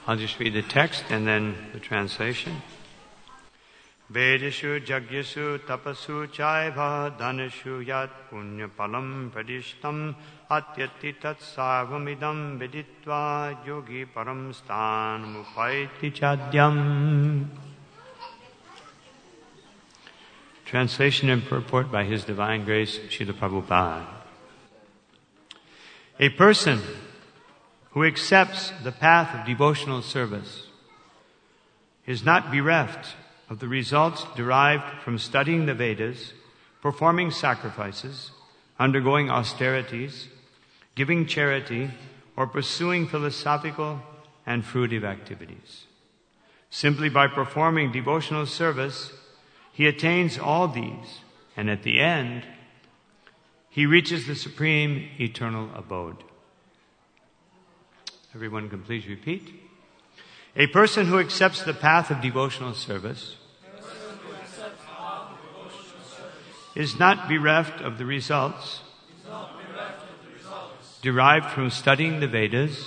I'll just read the text and then the translation. Vedashu Jagyasu Tapasu Chaiva Dhanashu Yat Punya Palam Pradishtam Atyati Tat Sarvamidam Veditva Yogi Param Stan Mupaiti Chadyam. Translation and purport by His Divine Grace Srila Prabhupada. A person who accepts the path of devotional service is not bereft of the results derived from studying the Vedas, performing sacrifices, undergoing austerities, giving charity, or pursuing philosophical and fruitive activities. Simply by performing devotional service, he attains all these, and at the end, he reaches the supreme eternal abode. Everyone can please repeat. A person who accepts the path of devotional service is not bereft of the results derived from studying the Vedas,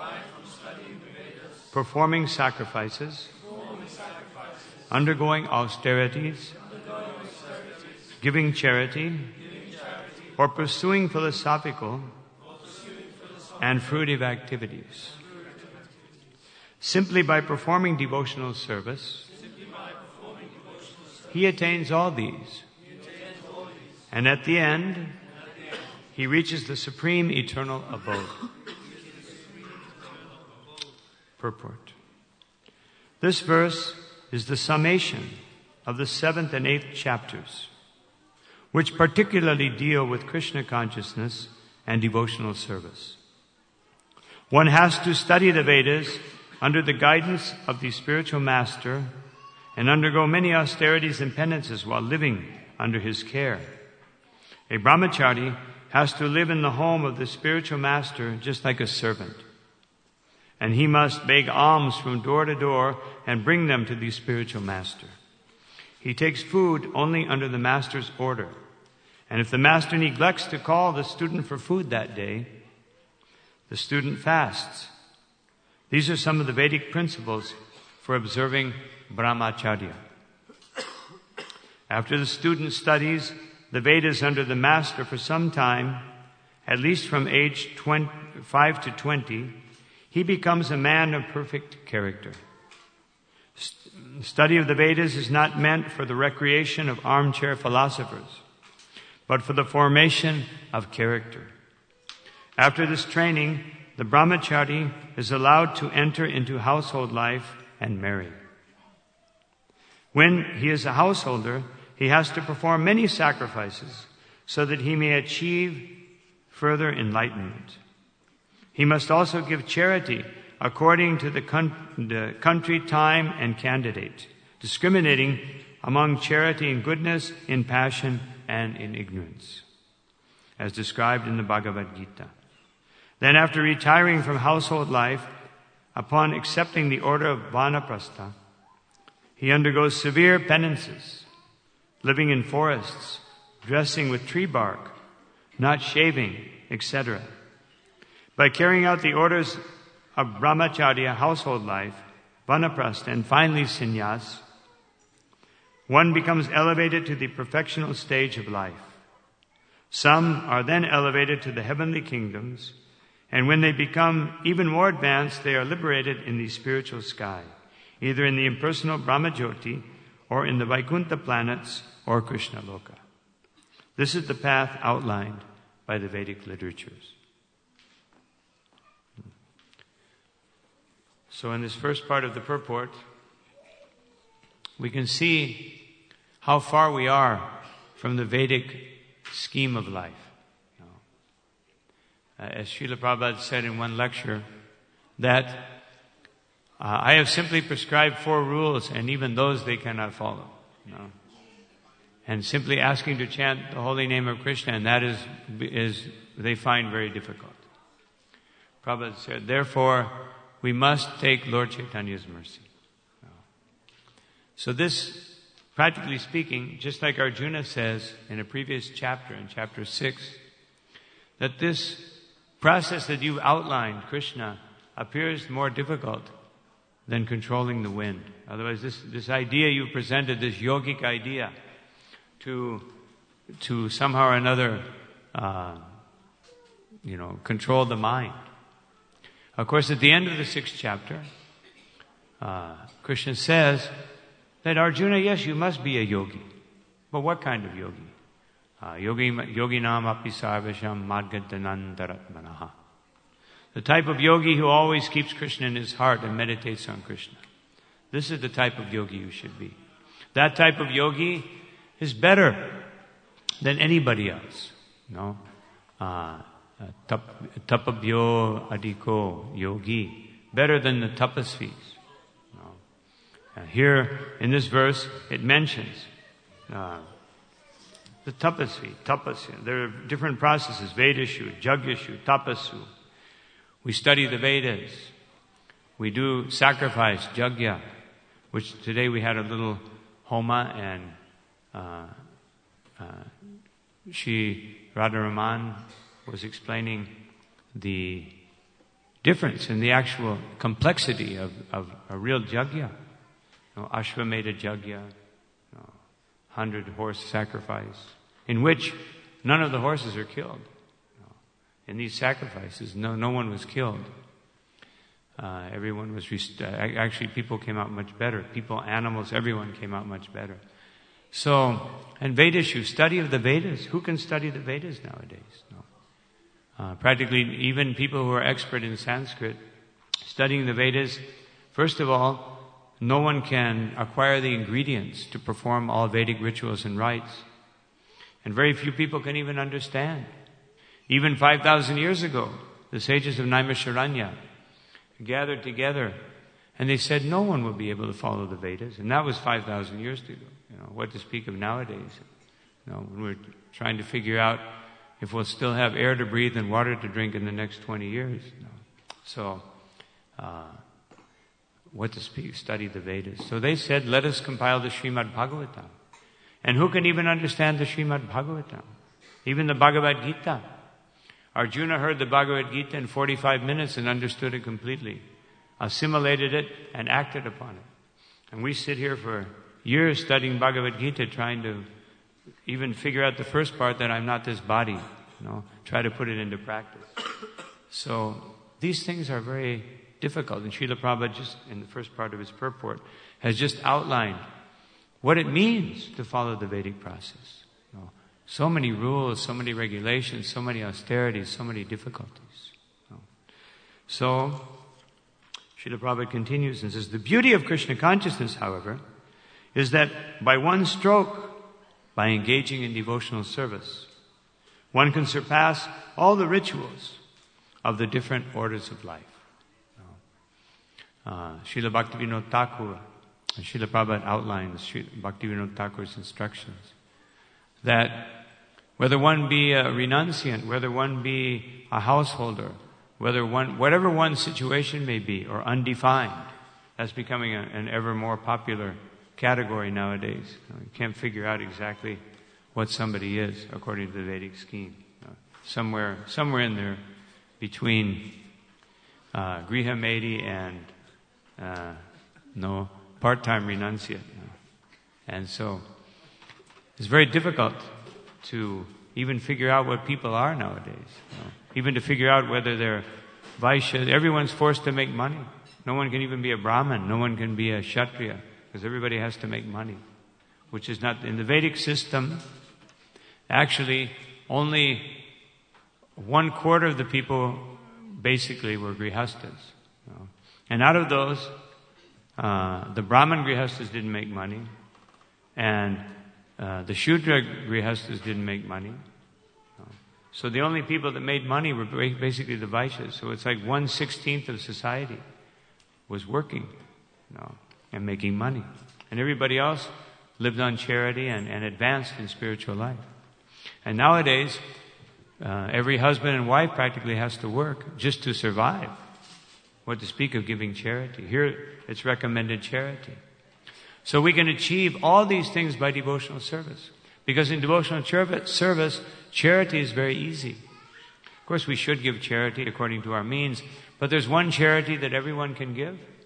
performing sacrifices, undergoing austerities, giving charity, or pursuing philosophical and fruitive activities. Simply by performing devotional service, he attains all these. And at the end, he reaches the supreme eternal abode. Purport. This verse is the summation of the 7th and 8th chapters, which particularly deal with Krishna consciousness and devotional service. One has to study the Vedas under the guidance of the spiritual master and undergo many austerities and penances while living under his care. A brahmachari has to live in the home of the spiritual master just like a servant. And he must beg alms from door to door and bring them to the spiritual master. He takes food only under the master's order. And if the master neglects to call the student for food that day, the student fasts. These are some of the Vedic principles for observing brahmacharya. After the student studies the Vedas under the master for some time, at least from age 5 to 20, he becomes a man of perfect character. Study of the Vedas is not meant for the recreation of armchair philosophers, but for the formation of character. After this training, the brahmachari is allowed to enter into household life and marry. When he is a householder, he has to perform many sacrifices so that he may achieve further enlightenment. He must also give charity according to the country, time, and candidate, discriminating among charity in goodness, in passion, and in ignorance, as described in the Bhagavad Gita. Then after retiring from household life, upon accepting the order of Vanaprastha, he undergoes severe penances, living in forests, dressing with tree bark, not shaving, etc. By carrying out the orders of brahmacharya, household life, vanaprastha, and finally sannyas, one becomes elevated to the perfectional stage of life. Some are then elevated to the heavenly kingdoms, and when they become even more advanced, they are liberated in the spiritual sky, either in the impersonal Brahmajyoti or in the Vaikuntha planets or Krishna Loka. This is the path outlined by the Vedic literatures. So in this first part of the purport, we can see how far we are from the Vedic scheme of life. As Srila Prabhupada said in one lecture, that I have simply prescribed 4 rules, and even those they cannot follow. And simply asking to chant the holy name of Krishna, and that is they find very difficult. Prabhupada said, therefore, we must take Lord Chaitanya's mercy. So this, practically speaking, just like Arjuna says in a previous chapter, in chapter 6, that this process that you've outlined, Krishna, appears more difficult than controlling the wind. Otherwise, this idea you presented, this yogic idea, to somehow or another, control the mind. Of course, at the end of the 6th chapter, Krishna says that Arjuna, yes, you must be a yogi. But what kind of yogi? Yoginam api sarvesham madgadanandaratmanaha. The type of yogi who always keeps Krishna in his heart and meditates on Krishna. This is the type of yogi you should be. That type of yogi is better than anybody else. No? Tapabhyo adhiko yogi. Better than the tapasvis. No? Here in this verse it mentions the tapasya. There are different processes. Vedashu, Jagyashu, Tapasu. We study the Vedas. We do sacrifice, Jagya, which today we had a little homa, and Radharaman was explaining the difference in the actual complexity of a real Jagya. Ashvamedha Jagya, 100-horse sacrifice, in which none of the horses are killed. In these sacrifices, no one was killed. Everyone was actually, people came out much better. People, animals, everyone came out much better. So, and Vedashu, study of the Vedas. Who can study the Vedas nowadays? No. Practically, even people who are expert in Sanskrit, studying the Vedas, first of all, no one can acquire the ingredients to perform all Vedic rituals and rites. And very few people can even understand. Even 5,000 years ago, the sages of Naimisharanya gathered together and they said no one will be able to follow the Vedas. And that was 5,000 years ago. What to speak of nowadays? When we're trying to figure out if we'll still have air to breathe and water to drink in the next 20 years. So, what to speak? Study the Vedas. So they said, let us compile the Srimad Bhagavatam. And who can even understand the Srimad Bhagavatam? Even the Bhagavad Gita. Arjuna heard the Bhagavad Gita in 45 minutes and understood it completely, assimilated it, and acted upon it. And we sit here for years studying Bhagavad Gita, trying to even figure out the first part, that I'm not this body. Try to put it into practice. So these things are very difficult. And Srila Prabhupada, just in the first part of his purport, has just outlined what it means to follow the Vedic process. So many rules, so many regulations, so many austerities, so many difficulties. So, Srila Prabhupada continues and says, the beauty of Krishna consciousness, however, is that by one stroke, by engaging in devotional service, one can surpass all the rituals of the different orders of life. Srila Bhaktivinoda Thakur, Srila Prabhupada outlined Bhaktivinoda Thakur's instructions, that whether one be a renunciant, whether one be a householder, whatever one's situation may be, or undefined, that's becoming an ever more popular category nowadays. You can't figure out exactly what somebody is according to the Vedic scheme. Somewhere in there between Griha Medi and part-time renunciate. And so it's very difficult to even figure out what people are nowadays. Even to figure out whether they're Vaishya. Everyone's forced to make money. No one can even be a Brahmin. No one can be a Kshatriya, because everybody has to make money, which is not in the Vedic system. Actually, only 1/4 of the people basically were grihastas. And out of those, the Brahmin grihastas didn't make money, and the Shudra grihastas didn't make money. So the only people that made money were basically the Vaishyas. So it's like 1/16 of society was working, and making money. And everybody else lived on charity and advanced in spiritual life. And nowadays, every husband and wife practically has to work just to survive. What to speak of giving charity. Here, it's recommended charity. So we can achieve all these things by devotional service. Because in devotional service, charity is very easy. Of course, we should give charity according to our means, but there's one charity that everyone can give,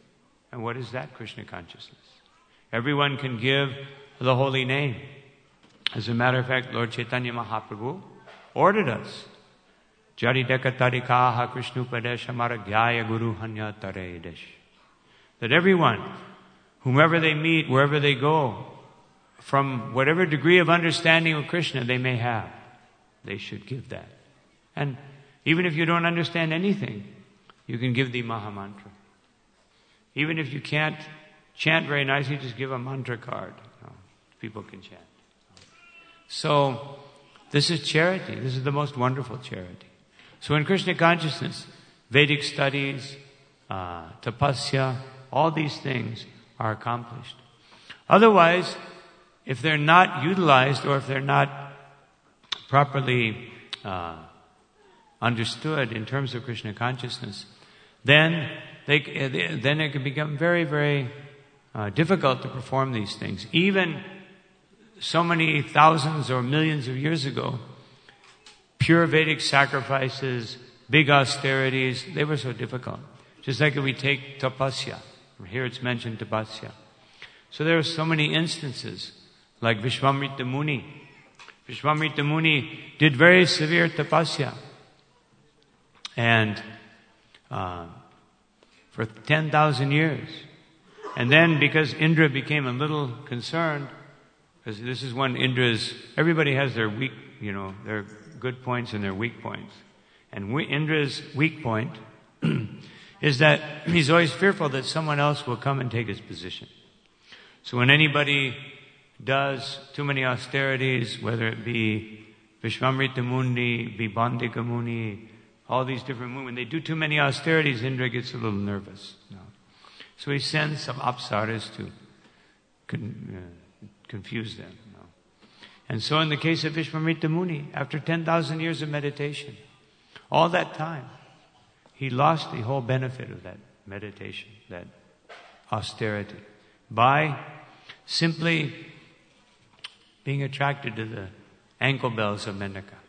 And what is that? Krishna consciousness. Everyone can give the holy name. As a matter of fact, Lord Chaitanya Mahaprabhu ordered us. Jarideka tarikaha Krishnupadesh amaragyaya guru hanya taredesh. That everyone, whomever they meet, wherever they go, from whatever degree of understanding of Krishna they may have, they should give that. And even if you don't understand anything, you can give the Mahamantra. Even if you can't chant very nicely, just give a mantra card. People can chant. So, this is charity. This is the most wonderful charity. So in Krishna consciousness, Vedic studies, tapasya, all these things are accomplished. Otherwise, if they're not utilized or if they're not properly understood in terms of Krishna consciousness, then it can become very, very difficult to perform these things. Even so many thousands or millions of years ago, pure Vedic sacrifices, big austerities, they were so difficult. Just like if we take tapasya. Here it's mentioned tapasya. So there are so many instances, like Vishwamrita Muni. Vishwamrita Muni did very severe tapasya. And for 10,000 years. And then because Indra became a little concerned, because this is when everybody has their weak, their good points and their weak points. And Indra's weak point is that he's always fearful that someone else will come and take his position. So when anybody does too many austerities, whether it be Vishwamrita Muni, be Bandika Muni, all these different Muni, when they do too many austerities, Indra gets a little nervous. So he sends some apsaras to confuse them. And so in the case of Vishwamrita Muni, after 10,000 years of meditation, all that time, he lost the whole benefit of that meditation, that austerity, by simply being attracted to the ankle bells of Mendaka.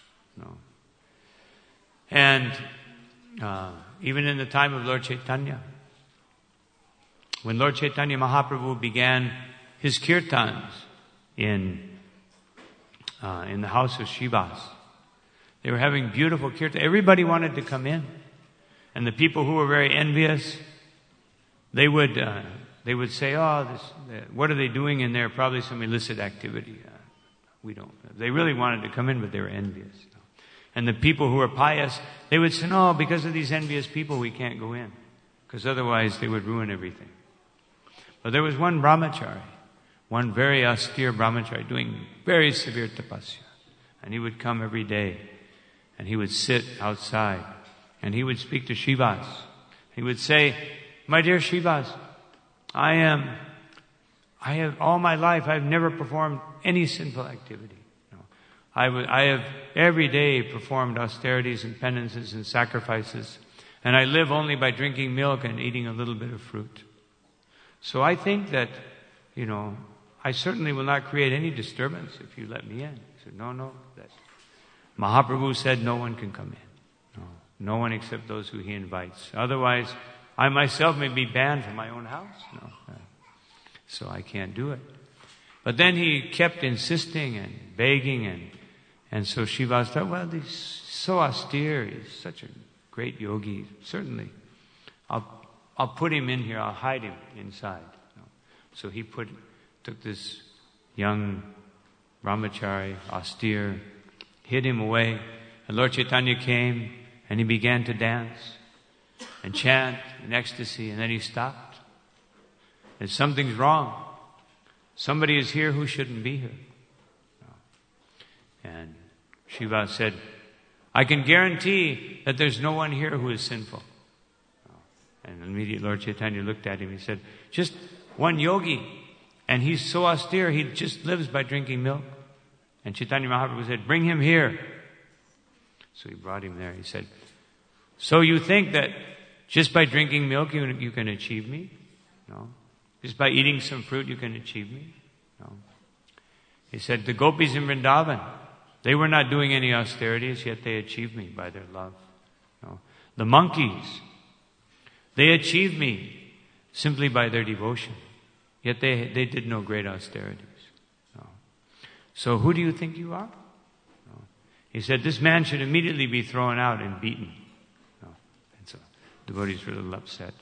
And even in the time of Lord Chaitanya, when Lord Chaitanya Mahaprabhu began his kirtans in the house of Shivas, they were having beautiful kirtans. Everybody wanted to come in. And the people who were very envious, they would say, what are they doing in there? Probably some illicit activity. We don't. They really wanted to come in, but they were envious. And the people who were pious, they would say, no, because of these envious people, we can't go in. Because otherwise they would ruin everything. But there was one brahmachari, one very austere brahmachari, doing very severe tapasya. And he would come every day. And he would sit outside. And he would speak to Shivas. He would say, my dear Shivas, I have all my life, I've never performed any sinful activity. I have every day performed austerities and penances and sacrifices. And I live only by drinking milk and eating a little bit of fruit. So I think that, I certainly will not create any disturbance if you let me in. He said, no, that Mahaprabhu said no one can come in. No one except those who he invites. Otherwise, I myself may be banned from my own house. So I can't do it. But then he kept insisting and begging, and so Shivas thought, well, he's so austere, he's such a great yogi. Certainly, I'll put him in here, I'll hide him inside. So he took this young brahmachari, austere, hid him away, and Lord Chaitanya came, and he began to dance and chant in ecstasy, and then he stopped. And something's wrong. Somebody is here who shouldn't be here. And Shiva said, I can guarantee that there's no one here who is sinful. And immediately Lord Chaitanya looked at him. He said, just one yogi, and he's so austere, he just lives by drinking milk. And Chaitanya Mahaprabhu said, bring him here. So he brought him there. He said, so you think that just by drinking milk you can achieve me? No. Just by eating some fruit you can achieve me? No. He said, the gopis in Vrindavan, they were not doing any austerities, yet they achieved me by their love. No. The monkeys, they achieved me simply by their devotion. Yet they did no great austerities. No. So who do you think you are? No. He said, this man should immediately be thrown out and beaten. No. And so devotees were a little upset.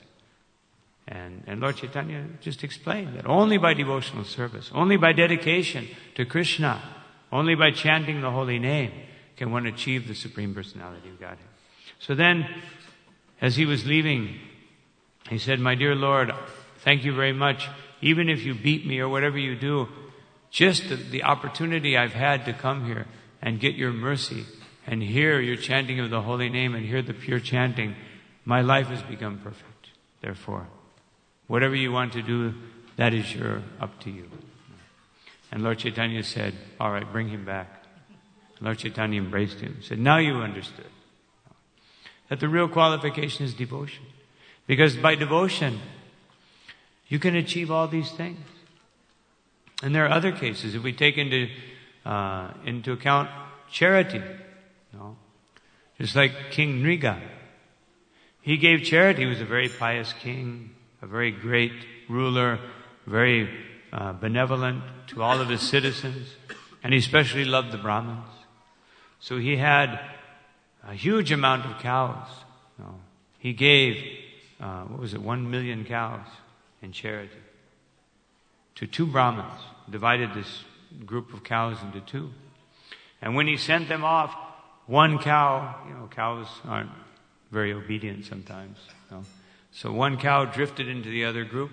And Lord Chaitanya just explained that only by devotional service, only by dedication to Krishna, only by chanting the holy name can one achieve the Supreme Personality of Godhead. So then, as he was leaving, he said, my dear Lord, thank you very much. Even if you beat me or whatever you do, just the opportunity I've had to come here and get your mercy and hear your chanting of the holy name and hear the pure chanting, my life has become perfect. Therefore, whatever you want to do, that is up to you. And Lord Chaitanya said, all right, bring him back. Lord Chaitanya embraced him, said, now you understood that the real qualification is devotion. Because by devotion, you can achieve all these things. And there are other cases. If we take into account charity, just like King Nriga, he gave charity. He was a very pious king, a very great ruler, very benevolent to all of his citizens, and he especially loved the Brahmins. So he had a huge amount of cows. He gave, 1 million cows in charity to 2 Brahmins, divided this group of cows into 2. And when he sent them off, 1 cow, cows aren't very obedient sometimes. So 1 cow drifted into the other group.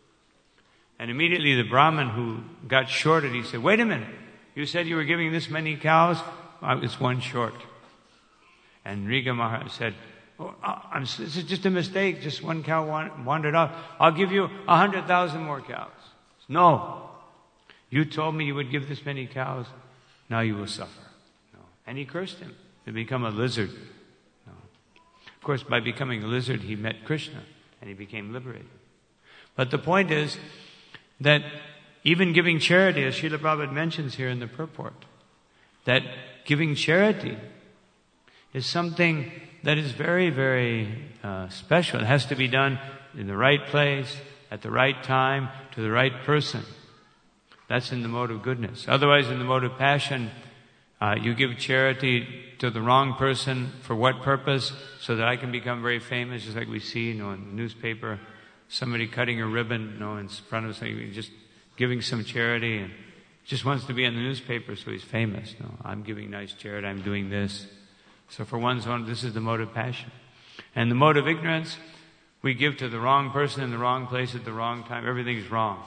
And immediately the Brahmin who got shorted, he said, wait a minute, you said you were giving this many cows? It's 1 short. And Nriga Maharaj said, this is just a mistake. Just 1 cow wandered off. I'll give you 100,000 more cows. No. You told me you would give this many cows. Now you will suffer. No. And he cursed him to become a lizard. No. Of course, by becoming a lizard, he met Krishna and he became liberated. But the point is that even giving charity, as Srila Prabhupada mentions here in the purport, that giving charity is something that is very, very special. It has to be done in the right place, at the right time, to the right person. That's in the mode of goodness. Otherwise, in the mode of passion, you give charity to the wrong person. For what purpose? So that I can become very famous, just like we see, in the newspaper, somebody cutting a ribbon, in front of somebody, just giving some charity, and just wants to be in the newspaper so he's famous. No, I'm giving nice charity, I'm doing this. So for one's own, this is the mode of passion. And the mode of ignorance, we give to the wrong person in the wrong place at the wrong time. Everything's wrong,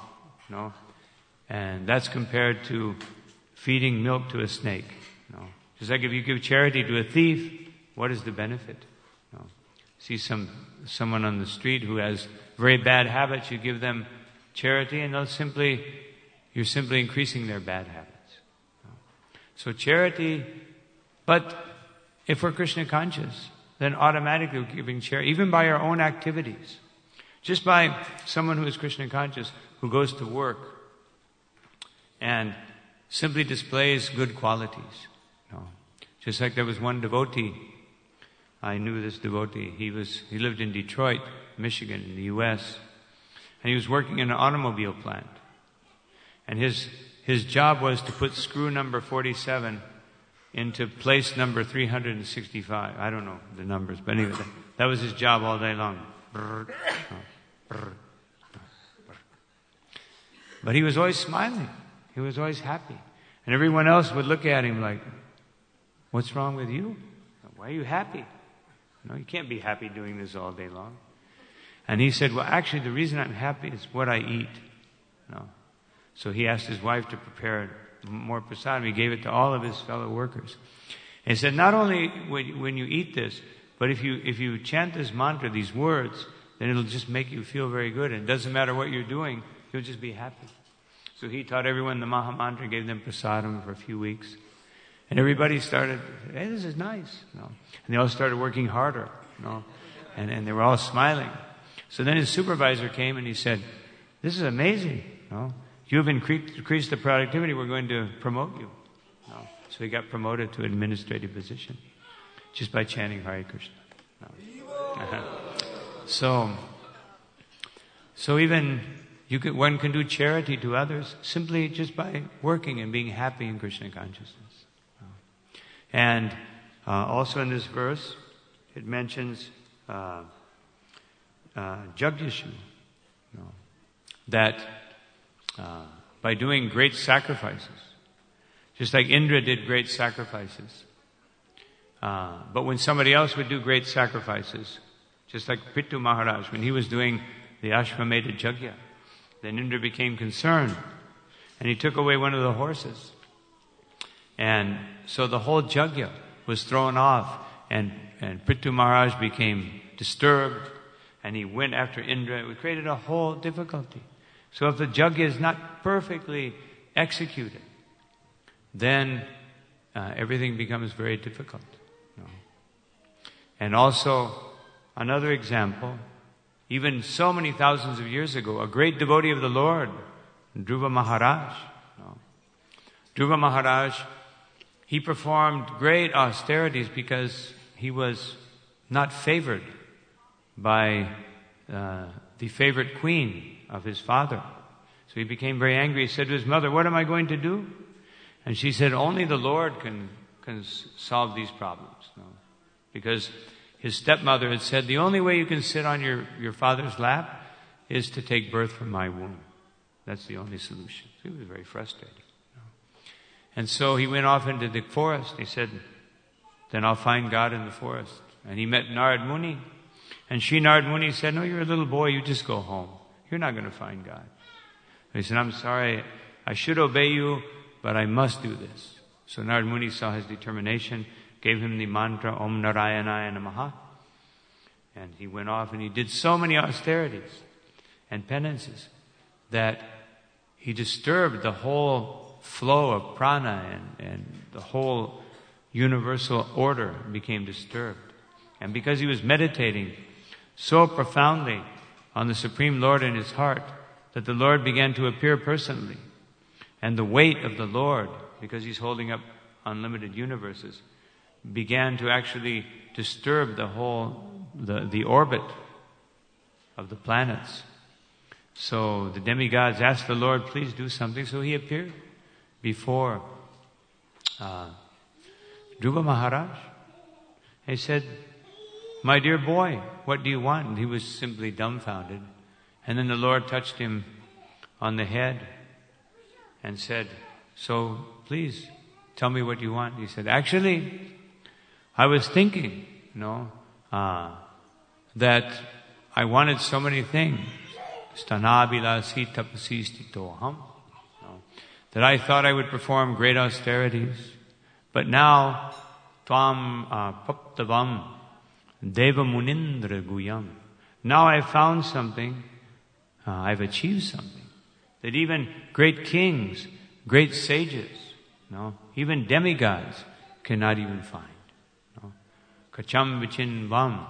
And that's compared to feeding milk to a snake. Just like if you give charity to a thief, what is the benefit? See someone on the street who has very bad habits, you give them charity, and you're simply increasing their bad habits. So charity, but if we're Krishna conscious, then automatically we're giving charity, even by our own activities. Just by someone who is Krishna conscious, who goes to work and simply displays good qualities. Just like there was one devotee, I knew this devotee, he lived in Detroit, Michigan, in the U.S., and he was working in an automobile plant. And his job was to put screw number 47 into place number 365. I don't know the numbers, but anyway, that was his job all day long. But he was always smiling. He was always happy. And everyone else would look at him like, what's wrong with you? Why are you happy? You can't be happy doing this all day long. And he said, well, actually, the reason I'm happy is what I eat. So he asked his wife to prepare more prasadam. He gave it to all of his fellow workers. And he said, not only when you eat this, but if you chant this mantra, these words, then it'll just make you feel very good. And it doesn't matter what you're doing, you'll just be happy. So he taught everyone the Maha Mantra, gave them prasadam for a few weeks. And everybody started, hey, this is nice. And they all started working harder. And they were all smiling. So then his supervisor came and he said, this is amazing. You have increased the productivity. We're going to promote you. So he got promoted to administrative position just by chanting Hare Krishna. So even one can do charity to others simply just by working and being happy in Krishna consciousness. And also in this verse, it mentions Jagyashu, that by doing great sacrifices, just like Indra did great sacrifices, but when somebody else would do great sacrifices, just like Prithu Maharaj, when he was doing the Ashwamedha Yajna, then Indra became concerned, and he took away one of the horses. And so the whole Yajna was thrown off, and Prithu Maharaj became disturbed, and he went after Indra. It created a whole difficulty. So if the Yajna is not perfectly executed, then everything becomes very difficult. And also, another example, even so many thousands of years ago, a great devotee of the Lord, Dhruva Maharaj. Dhruva Maharaj, he performed great austerities because he was not favored by the favorite queen of his father. So he became very angry. He said to his mother, "What am I going to do?" And she said, "Only the Lord can solve these problems." Because his stepmother had said, "The only way you can sit on your father's lap is to take birth from my womb. That's the only solution." So he was very frustrated. And so he went off into the forest. He said, "Then I'll find God in the forest." And he met Narad Muni. And Sri Narad Muni said, "No, you're a little boy. You just go home. You're not going to find God." And he said, "I'm sorry. I should obey you, but I must do this." So Narad Muni saw his determination, gave him the mantra, Om Narayanaya Namaha. And he went off and he did so many austerities and penances that he disturbed the whole flow of prana, and the whole universal order became disturbed. And because he was meditating so profoundly on the Supreme Lord in his heart, that the Lord began to appear personally. And the weight of the Lord, because he's holding up unlimited universes, began to actually disturb the whole, the orbit of the planets. So the demigods asked the Lord, "Please do something." So he appeared before Dhruva Maharaj. He said, "My dear boy, what do you want?" And he was simply dumbfounded. And then the Lord touched him on the head and said, "So please tell me what you want." He said, "Actually, I was thinking, that I wanted so many things. Sthanabhilasi tapasi stitoham. That I thought I would perform great austerities. But now, tvam paptavam deva munindra guyam. Now I've found something, I've achieved something, that even great kings, great sages, even demigods cannot even find. Kacham vichin vam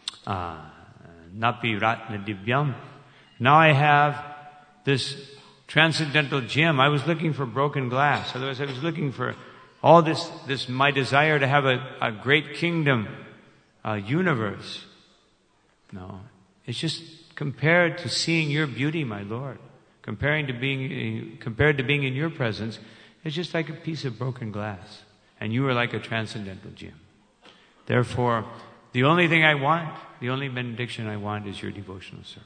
napi ratna divyam. Now I have this transcendental gem. I was looking for broken glass. Otherwise I was looking for all this my desire to have a great kingdom, universe. No. It's just compared to seeing your beauty, my Lord. Compared to being in your presence, it's just like a piece of broken glass. And you are like a transcendental gem. Therefore, the only thing I want, the only benediction I want is your devotional service.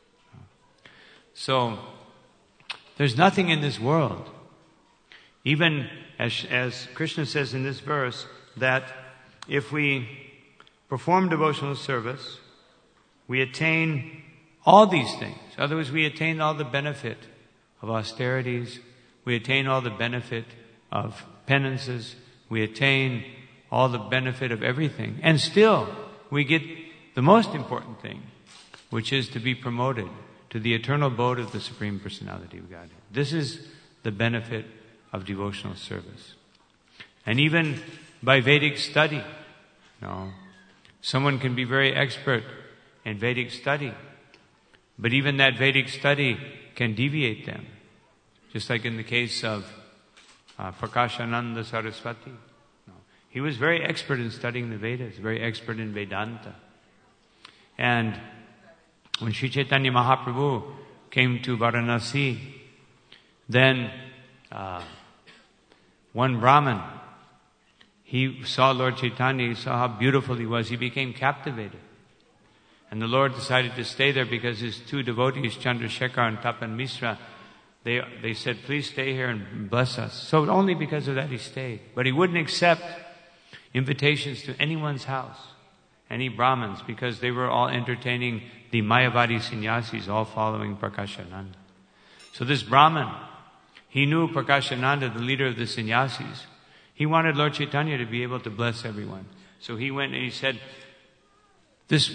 So, there's nothing in this world, even as Krishna says in this verse, that if we perform devotional service, we attain all these things. In other words, we attain all the benefit of austerities, we attain all the benefit of penances, we attain all the benefit of everything. And still, we get the most important thing, which is to be promoted to the eternal abode of the Supreme Personality of Godhead. This is the benefit of devotional service. And even by Vedic study, someone can be very expert in Vedic study, but even that Vedic study can deviate them. Just like in the case of Prakashananda Saraswati. He was very expert in studying the Vedas, very expert in Vedanta. And when Sri Chaitanya Mahaprabhu came to Varanasi, then one Brahmin, he saw Lord Chaitanya, he saw how beautiful he was, he became captivated. And the Lord decided to stay there because his two devotees, Chandrasekhar and Tapan Misra, they said, please stay here and bless us. So only because of that he stayed. But he wouldn't accept invitations to anyone's house, any Brahmins, because they were all entertaining the Mayavadi sannyasis, all following Prakashananda. So this Brahmin, he knew Prakashananda, the leader of the sannyasis. He wanted Lord Chaitanya to be able to bless everyone. So he went and he said, this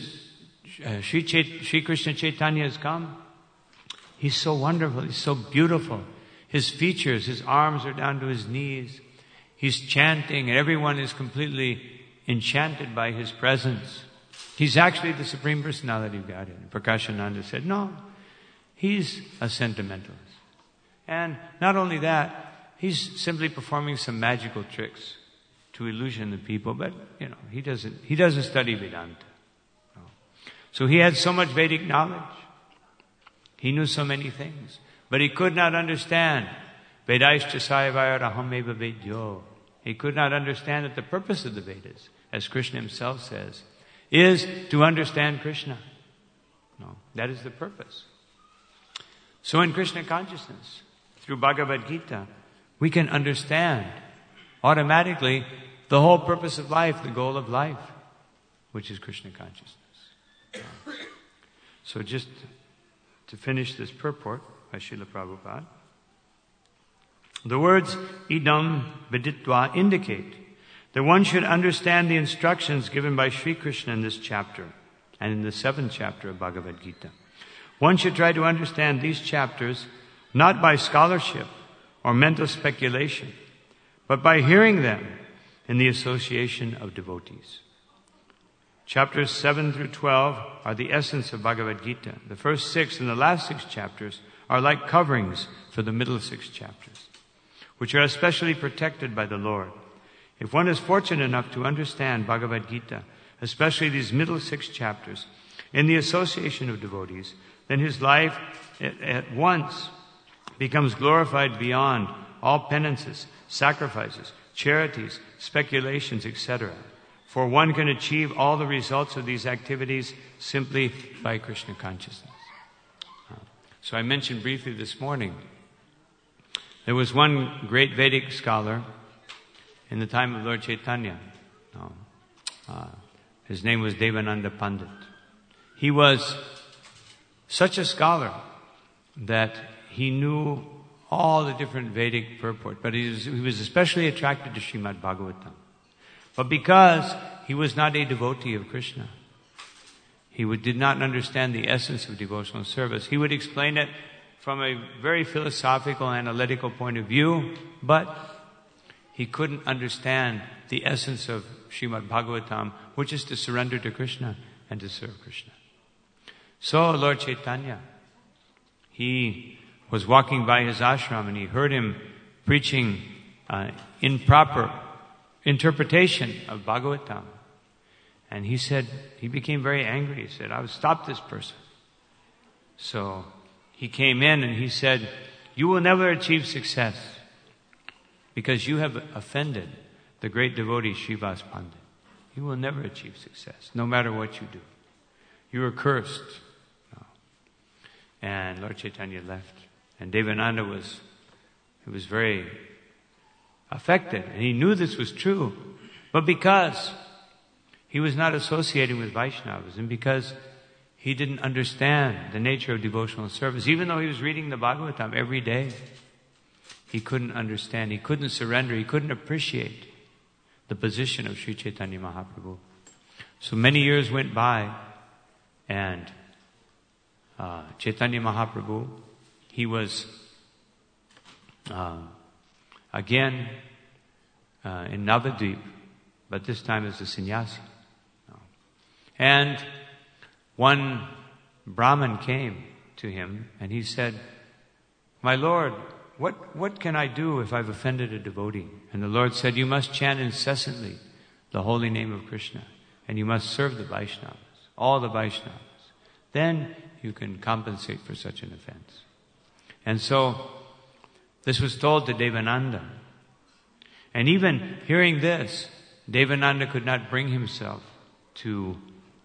Sri Krishna Chaitanya has come. He's so wonderful. He's so beautiful. His features, his arms are down to his knees. He's chanting and everyone is completely enchanted by his presence. He's actually the Supreme Personality of Godhead. And Prakashananda said, no, he's a sentimentalist. And not only that, he's simply performing some magical tricks to illusion the people, but he doesn't study Vedanta. No. So he had so much Vedic knowledge. He knew so many things, but he could not understand. Vedaishcha sayavaya rahameva vedyo. He could not understand that the purpose of the Vedas, as Krishna himself says, is to understand Krishna. No, that is the purpose. So in Krishna consciousness, through Bhagavad Gita, we can understand automatically the whole purpose of life, the goal of life, which is Krishna consciousness. So just to finish this purport by Srila Prabhupada, the words idam viditva indicate that one should understand the instructions given by Sri Krishna in this chapter and in the 7th chapter of Bhagavad Gita. One should try to understand these chapters not by scholarship or mental speculation, but by hearing them in the association of devotees. Chapters 7 through 12 are the essence of Bhagavad Gita. The first 6 and the last 6 chapters are like coverings for the middle 6 chapters, which are especially protected by the Lord. If one is fortunate enough to understand Bhagavad Gita, especially these middle 6 chapters, in the association of devotees, then his life at once becomes glorified beyond all penances, sacrifices, charities, speculations, etc. For one can achieve all the results of these activities simply by Krishna consciousness. So I mentioned briefly this morning, there was one great Vedic scholar in the time of Lord Chaitanya. His name was Devananda Pandit. He was such a scholar that he knew all the different Vedic purport, but he was especially attracted to Srimad Bhagavatam. But because he was not a devotee of Krishna, he did not understand the essence of devotional service. He would explain it from a very philosophical, analytical point of view, but he couldn't understand the essence of Srimad Bhagavatam, which is to surrender to Krishna and to serve Krishna. So Lord Chaitanya, he was walking by his ashram and he heard him preaching improper interpretation of Bhagavatam. And he became very angry. He said, I will stop this person. So he came in and he said, you will never achieve success because you have offended the great devotee Srivas Pandit. You will never achieve success, no matter what you do. You are cursed. No. And Lord Chaitanya left. And Devananda was very affected. And he knew this was true. But because he was not associating with Vaishnavas and because he didn't understand the nature of devotional service, even though he was reading the Bhagavatam every day, he couldn't understand, he couldn't surrender, he couldn't appreciate the position of Sri Chaitanya Mahaprabhu. So many years went by and Chaitanya Mahaprabhu, he was again in Navadvip, but this time as a sannyasi. And one Brahmin came to him and he said, my Lord, what can I do if I've offended a devotee? And the Lord said, you must chant incessantly the holy name of Krishna and you must serve the Vaishnavas, all the Vaishnavas. Then you can compensate for such an offense. And so, this was told to Devananda. And even hearing this, Devananda could not bring himself to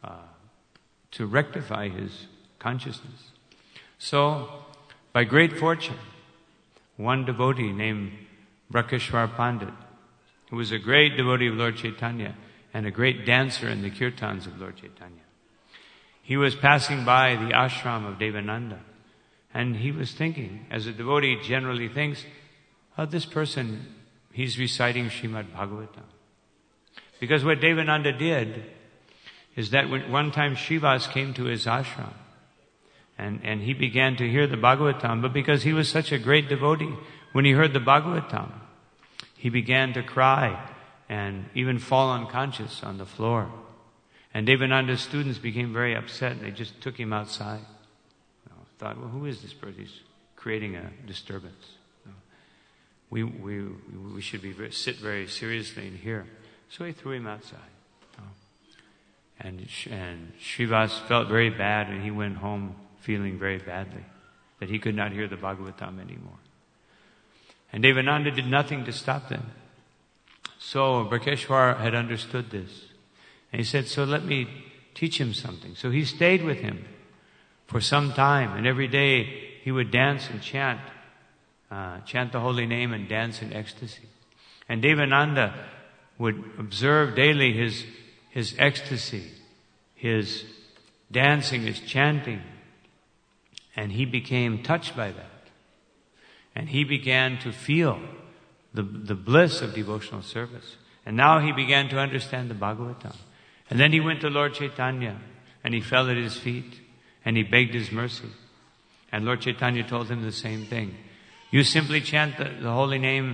rectify his consciousness. So, by great fortune, one devotee named Brakeshwar Pandit, who was a great devotee of Lord Chaitanya and a great dancer in the kirtans of Lord Chaitanya, he was passing by the ashram of Devananda, and he was thinking, as a devotee generally thinks, oh, this person, he's reciting Srimad Bhagavatam. Because what Devananda did is that one time Srivas came to his ashram, and he began to hear the Bhagavatam, but because he was such a great devotee, when he heard the Bhagavatam, he began to cry and even fall unconscious on the floor. And Devananda's students became very upset, and they just took him outside. Thought, well, who is this person? He's creating a disturbance. We should sit very seriously in here. So he threw him outside. And Srivas felt very bad, and he went home feeling very badly that he could not hear the Bhagavatam anymore. And Devananda did nothing to stop them. So Brakeshwar had understood this. And he said, so let me teach him something. So he stayed with him for some time, and every day he would dance and chant the holy name and dance in ecstasy. And Devananda would observe daily his ecstasy, his dancing, his chanting, and he became touched by that. And he began to feel the bliss of devotional service. And now he began to understand the Bhagavatam. And then he went to Lord Chaitanya, and he fell at his feet, and he begged his mercy. And Lord Chaitanya told him the same thing. You simply chant the holy name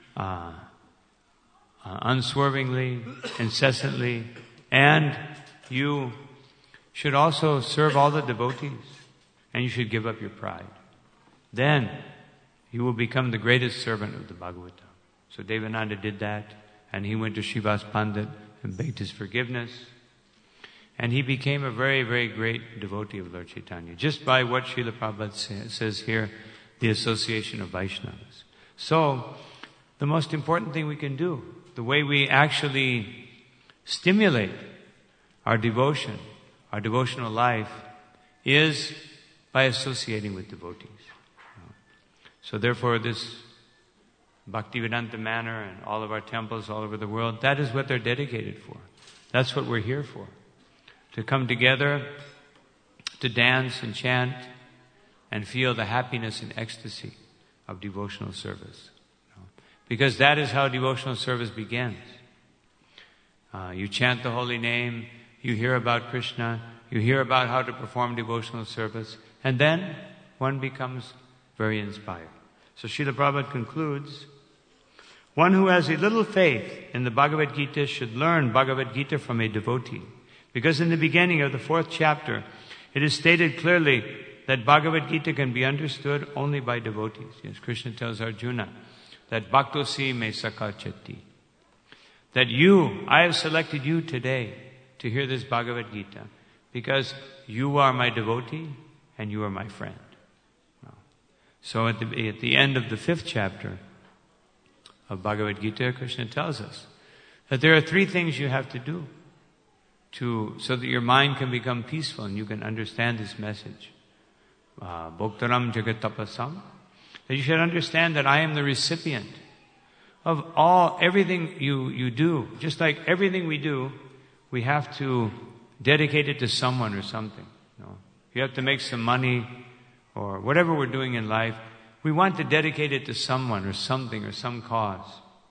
unswervingly, incessantly, and you should also serve all the devotees, and you should give up your pride. Then you will become the greatest servant of the Bhagavatam. So Devananda did that, and he went to Srivas Pandit and begged his forgiveness. And he became a very, very great devotee of Lord Chaitanya, just by what Srila Prabhupada says here, the association of Vaishnavas. So, the most important thing we can do, the way we actually stimulate our devotion, our devotional life, is by associating with devotees. So therefore this Bhaktivedanta Manor and all of our temples all over the world, that is what they're dedicated for. That's what we're here for. To come together, to dance and chant, and feel the happiness and ecstasy of devotional service. Because that is how devotional service begins. You chant the holy name, you hear about Krishna, you hear about how to perform devotional service, and then one becomes very inspired. So Srila Prabhupada concludes, one who has a little faith in the Bhagavad Gita should learn Bhagavad Gita from a devotee. Because in the beginning of the 4th chapter, it is stated clearly that Bhagavad Gita can be understood only by devotees. Yes, Krishna tells Arjuna that Bhaktosi me sakha chatti. That I have selected you today to hear this Bhagavad Gita because you are my devotee and you are my friend. So at the end of the 5th chapter of Bhagavad Gita, Krishna tells us that there are 3 things you have to do so that your mind can become peaceful and you can understand this message. Bhoktaram jagatapasam. That you should understand that I am the recipient of everything you do. Just like everything we do, we have to dedicate it to someone or something. You have to make some money or whatever we're doing in life, we want to dedicate it to someone or something or some cause.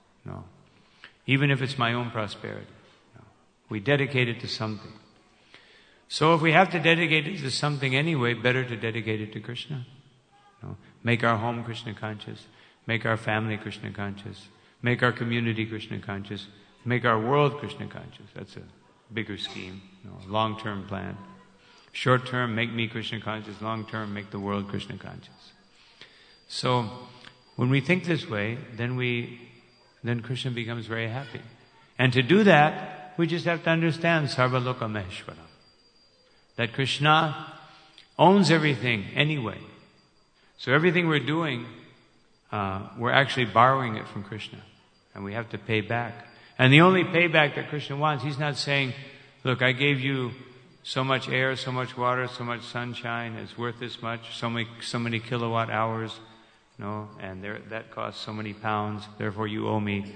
Even if it's my own prosperity. We dedicate it to something. So if we have to dedicate it to something anyway, better to dedicate it to Krishna. Make our home Krishna conscious. Make our family Krishna conscious. Make our community Krishna conscious. Make our world Krishna conscious. That's a bigger scheme, long-term plan. Short-term, make me Krishna conscious. Long-term, make the world Krishna conscious. So when we think this way, then Krishna becomes very happy. And to do that, we just have to understand Sarvaloka Maheshwara. That Krishna owns everything anyway. So everything we're doing, we're actually borrowing it from Krishna. And we have to pay back. And the only payback that Krishna wants, he's not saying, look, I gave you so much air, so much water, so much sunshine, it's worth this much, so many kilowatt hours, and that costs so many pounds, therefore you owe me,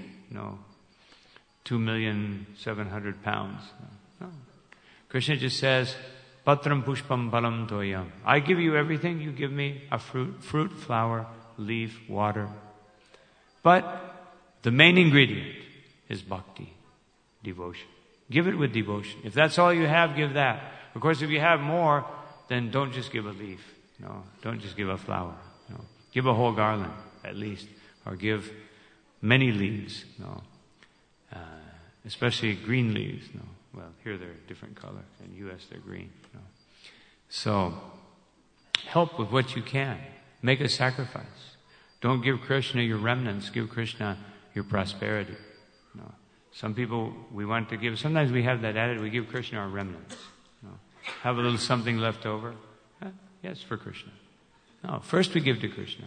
2,700,000 pounds. No. Krishna just says, Patram pushpam balam toyam. I give you everything, you give me a fruit, flower, leaf, water. But the main ingredient is bhakti, devotion. Give it with devotion. If that's all you have, give that. Of course, if you have more, then don't just give a leaf. No, don't just give a flower. No, give a whole garland, at least. Or give many leaves. No, especially green leaves. No, well, here they're a different color. In the U.S., they're green. No. So, help with what you can. Make a sacrifice. Don't give Krishna your remnants. Give Krishna your prosperity. No. Some people we want to give, sometimes we have that attitude, we give Krishna our remnants. No. Have a little something left over. Yes, for Krishna. No, first we give to Krishna.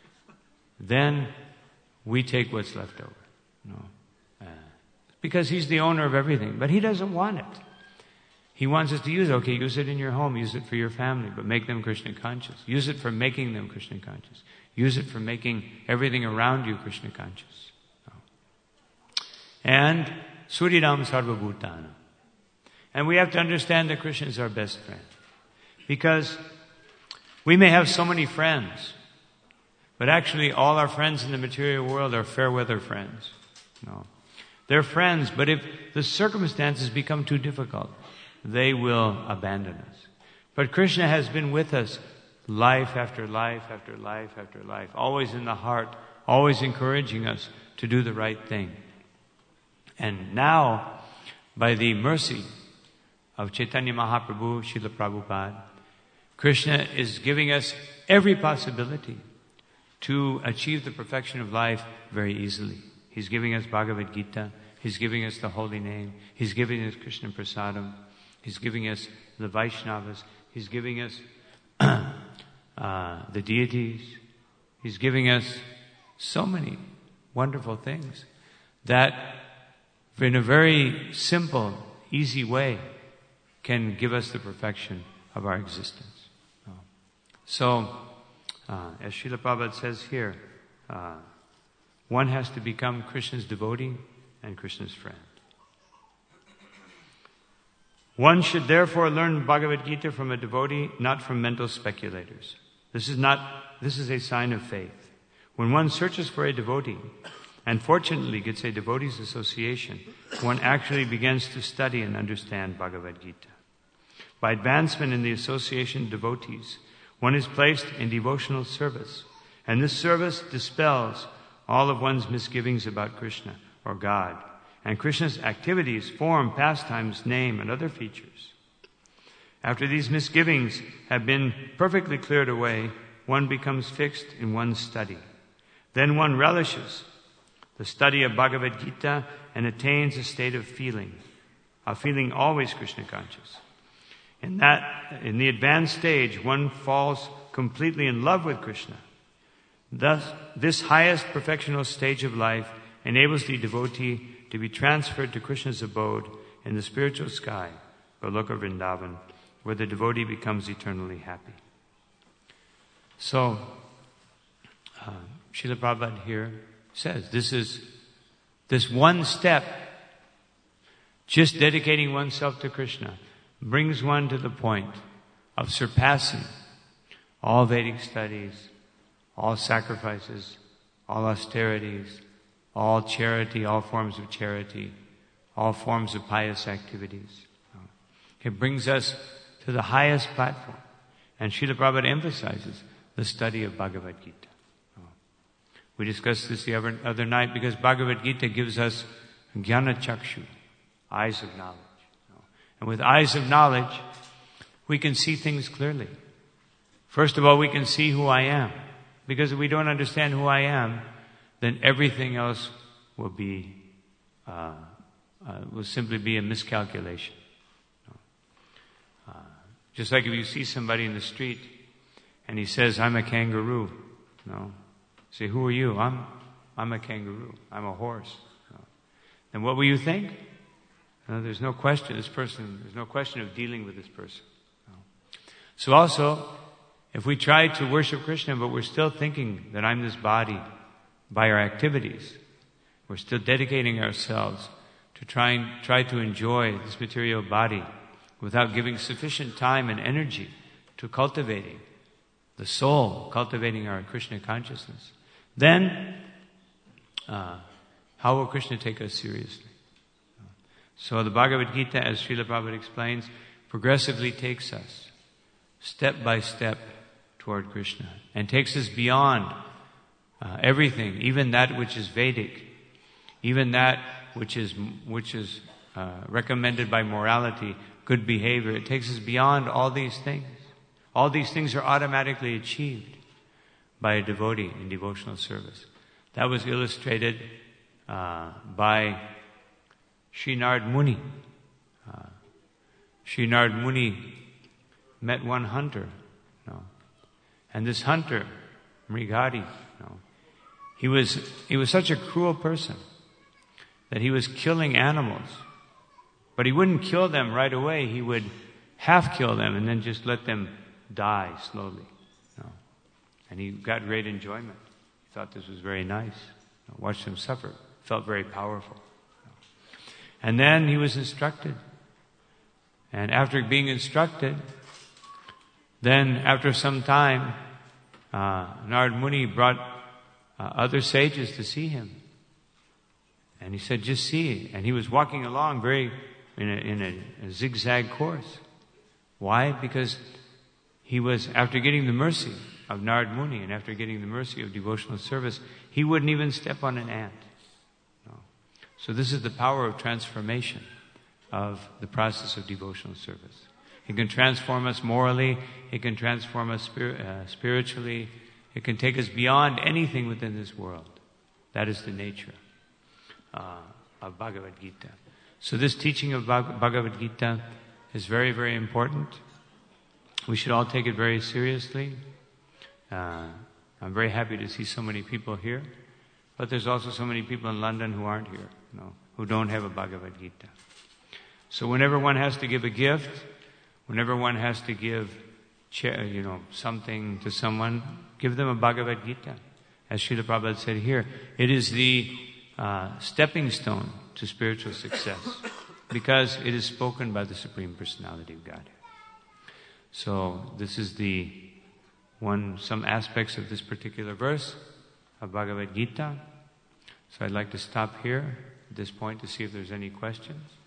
Then we take what's left over. No. Because he's the owner of everything. But he doesn't want it. He wants us to use it. Okay, use it in your home. Use it for your family. But make them Krishna conscious. Use it for making them Krishna conscious. Use it for making everything around you Krishna conscious. No. And Suridam Sarvabhutana. And we have to understand that Krishna is our best friend. Because we may have so many friends. But actually all our friends in the material world are fair weather friends. No. They're friends, but if the circumstances become too difficult, they will abandon us. But Krishna has been with us life after life after life after life, always in the heart, always encouraging us to do the right thing. And now, by the mercy of Chaitanya Mahaprabhu, Srila Prabhupada, Krishna is giving us every possibility to achieve the perfection of life very easily. He's giving us Bhagavad Gita. He's giving us the holy name. He's giving us Krishna Prasadam. He's giving us the Vaishnavas. He's giving us the deities. He's giving us so many wonderful things that in a very simple, easy way can give us the perfection of our existence. So, as Srila Prabhupada says here, one has to become Krishna's devotee and Krishna's friend. One should therefore learn Bhagavad Gita from a devotee, not from mental speculators. This is a sign of faith. When one searches for a devotee, and fortunately gets a devotee's association, one actually begins to study and understand Bhagavad Gita. By advancement in the association of devotees, one is placed in devotional service, and this service dispels all of one's misgivings about Krishna or God. And Krishna's activities, form, pastimes, name, and other features. After these misgivings have been perfectly cleared away, one becomes fixed in one's study. Then one relishes the study of Bhagavad Gita and attains a state of feeling always Krishna conscious. In the advanced stage, one falls completely in love with Krishna. Thus, this highest perfectional stage of life enables the devotee to be transferred to Krishna's abode in the spiritual sky, Goloka Vrindavan, where the devotee becomes eternally happy. So, Srila Prabhupada here says, this one step, just dedicating oneself to Krishna, brings one to the point of surpassing all Vedic studies, all sacrifices, all austerities, all charity, all forms of charity, all forms of pious activities. It brings us to the highest platform. And Srila Prabhupada emphasizes the study of Bhagavad Gita. We discussed this the other night because Bhagavad Gita gives us jnana chakshu, eyes of knowledge. And with eyes of knowledge, we can see things clearly. First of all, we can see who I am. Because if we don't understand who I am, then everything else will simply be a miscalculation. Just like if you see somebody in the street and he says, I'm a kangaroo. No. Say, who are you? I'm a kangaroo. I'm a horse. No. Then what will you think? No, there's no question. There's no question of dealing with this person. No. So also, if we try to worship Krishna, but we're still thinking that I'm this body by our activities, we're still dedicating ourselves to try to enjoy this material body without giving sufficient time and energy to cultivating the soul, cultivating our Krishna consciousness, then how will Krishna take us seriously? So the Bhagavad Gita, as Srila Prabhupada explains, progressively takes us step by step toward Krishna and takes us beyond everything, even that which is Vedic, even that which is recommended by morality, good behavior. It takes us beyond all these things. All these things are automatically achieved by a devotee in devotional service. That was illustrated by Srinarad Muni. Srinarad Muni met one hunter, and this hunter, Mrigadi, he was such a cruel person that he was killing animals, but he wouldn't kill them right away. He would half kill them and then just let them die slowly. And he got great enjoyment. He thought this was very nice. Watched them suffer. Felt very powerful. And then he was instructed. And after being instructed, then after some time, Narad Muni brought other sages to see him. And he said, just see. And he was walking along in a zigzag course. Why? Because he was, after getting the mercy of Narad Muni and after getting the mercy of devotional service, he wouldn't even step on an ant. No. So this is the power of transformation of the process of devotional service. It can transform us morally. It can transform us spiritually. It can take us beyond anything within this world. That is the nature of Bhagavad Gita. So this teaching of Bhagavad Gita is very, very important. We should all take it very seriously. I'm very happy to see so many people here. But there's also so many people in London who aren't here, who don't have a Bhagavad Gita. So whenever one has to give a gift, whenever one has to give something to someone, give them a Bhagavad Gita. As Srila Prabhupada said here, it is the stepping stone to spiritual success because it is spoken by the Supreme Personality of Godhead. So this is some aspects of this particular verse of Bhagavad Gita. So I'd like to stop here at this point to see if there's any questions.